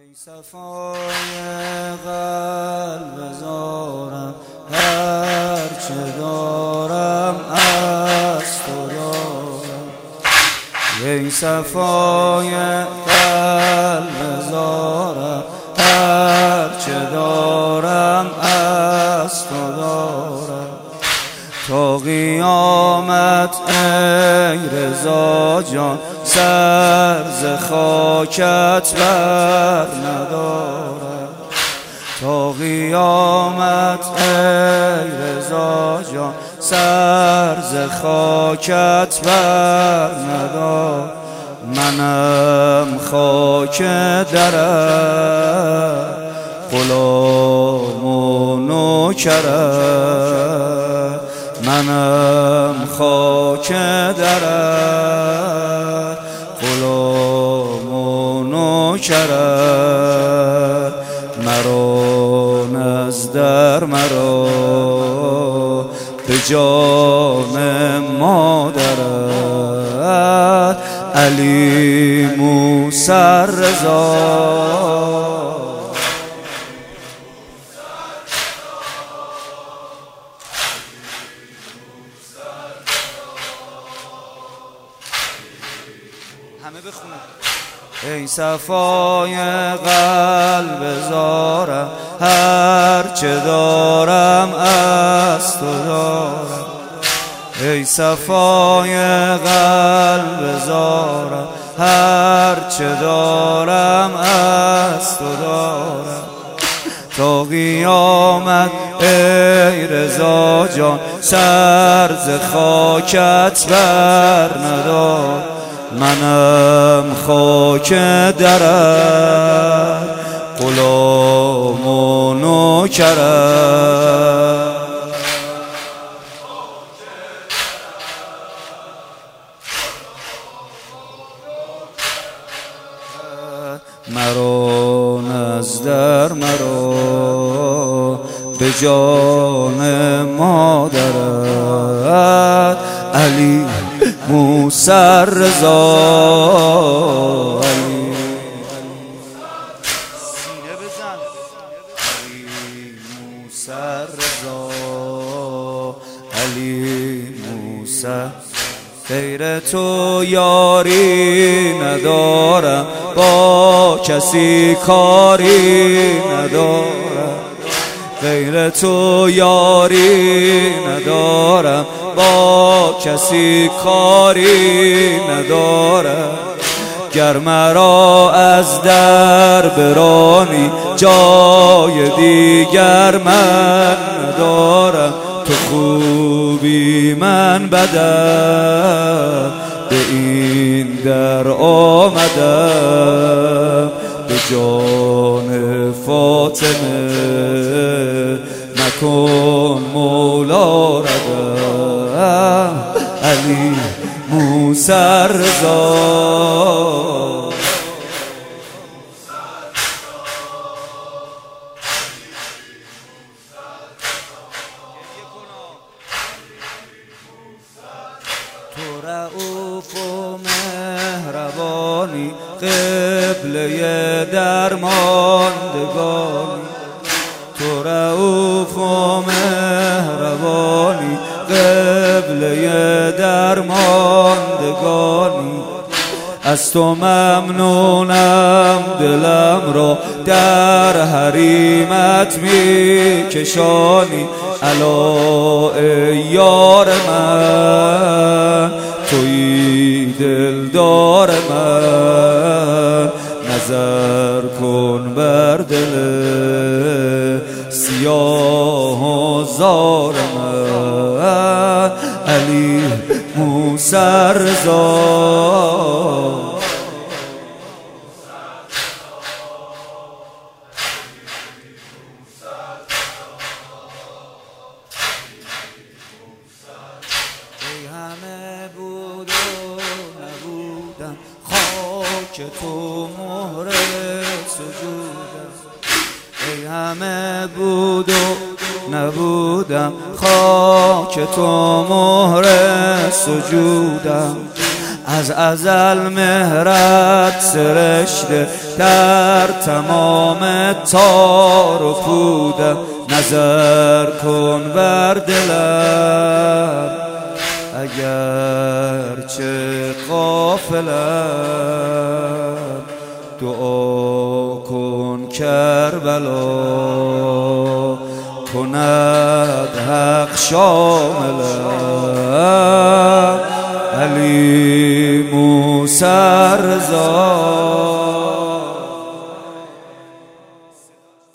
ای صفای قلب زارم هرچه دارم از تو دارم. ای صفای قلب زارم هرچه دارم از تو دارم. تا قیامت ای رضا جان سر ز خاکت بر ندارم. تا قیامت ای رضا جان سر ز خاکت بر ندارم. منم خاک درت غلام و نوکرت. منم خاک درت غلام و نوکرت. مرا نزدر مرا به جان مادرت. علی موسی رضا همه بخونم. ای صفای قلب زارم هرچه دارم از تو دارم. ای صفای قلب زارم هرچه دارم از تو دارم. تا قیامت ای رضا جان سر ز خاکت بر ندارم. منم خاک درت غلام و نوکرت. مرا نزدر مرا به جان مادرت. علی موسی رضا علی سینه بزن. علی موسی رضا علی موسی. غیر تو یاری ندارم با کسی کاری ندارم. غیر تو یاری ندارم با کسی کاری ندارم. گر مرا از در برانی جای دیگر من ندارم. تو خوبی من بدم به این در آمدم. به جان فاطمه نکن مولا ردم. علی موسی رضا تو رؤوف و مهربانی قبله درماندگانی. تو رؤوف و مهربانی قبله درماندگانی. از تو ممنونم دلم را در حریمت می کشانی. الا ای یار من تویی دلدار من. نظر کن بر دل سیاه و زار من. علی موسی رضا ای همه بود و نبودم خاک تو مهر سجودم. ای همه بود و نبودم خاک تو مهر سجودم. از ازل مهرت سرشته در تمام تار و پودم. نظر کن بر دلم اگر چه غافلم، دعا کن کربلا کند حق شاملم. علی موسی رضا